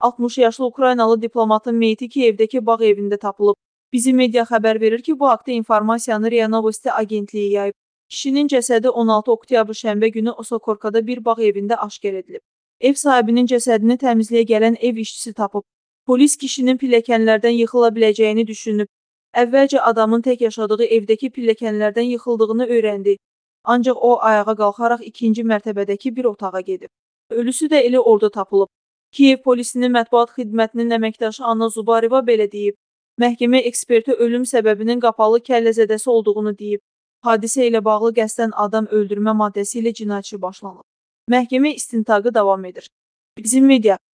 60 yaşlı Ukraynalı diplomatın meyti Kiyevdəki bağ evində tapılıb. Bizim media xəbər verir ki, bu haqda informasiyanı RIA Novosti agentliyi yayıb. Kişinin cəsədi 16 oktyabr şənbə günü Osokorkada bir bağ evində aşkar edilib. Ev sahibinin cəsədini təmizliyə gələn ev işçisi tapıb. Polis kişinin pilləkənlərdən yıxıla biləcəyini düşünüb. Əvvəlcə adamın tək yaşadığı evdəki pilləkənlərdən yıxıldığını öyrəndi. Ancaq o ayağa qalxaraq ikinci mərtəbədəki bir otağa gedib. Ölüsü də elə orada tapılıb. Kiyev polisinin mətbuat xidmətinin əməkdaşı Anna Zubareva belə deyib. Məhkəmə eksperti ölüm səbəbinin qapalı kəllə zədəsi olduğunu deyib. Hadisə ilə bağlı qəsdən adam öldürmə maddəsi ilə cinayət işi başlanıb. Məhkəmə istintaqı davam edir. Bizim media